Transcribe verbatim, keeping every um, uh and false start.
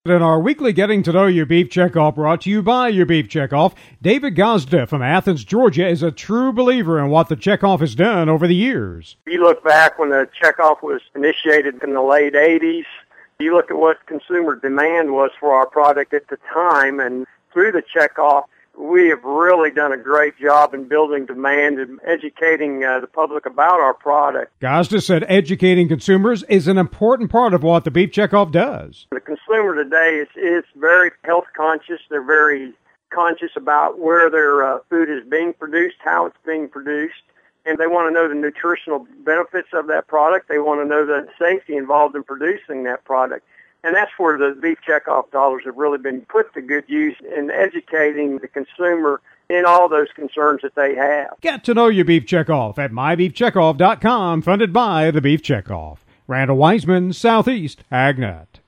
In our weekly Getting to Know Your Beef Checkoff, brought to you by Your Beef Checkoff, David Gazda from Athens, Georgia, is a true believer in what the Checkoff has done over the years. You look back when the Checkoff was initiated in the late eighties, you look at what consumer demand was for our product at the time, and through the Checkoff, we have really done a great job in building demand and educating uh, the public about our product. Gazda said educating consumers is an important part of what the Beef Checkoff does. The consumer today is, is very health conscious. They're very conscious about where their uh, food is being produced, how it's being produced, and they want to know the nutritional benefits of that product. They want to know the safety involved in producing that product. And that's where the Beef Checkoff dollars have really been put to good use in educating the consumer in all those concerns that they have. Get to know your Beef Checkoff at my beef checkoff dot com, funded by the Beef Checkoff. Randall Wiseman, Southeast AgNet.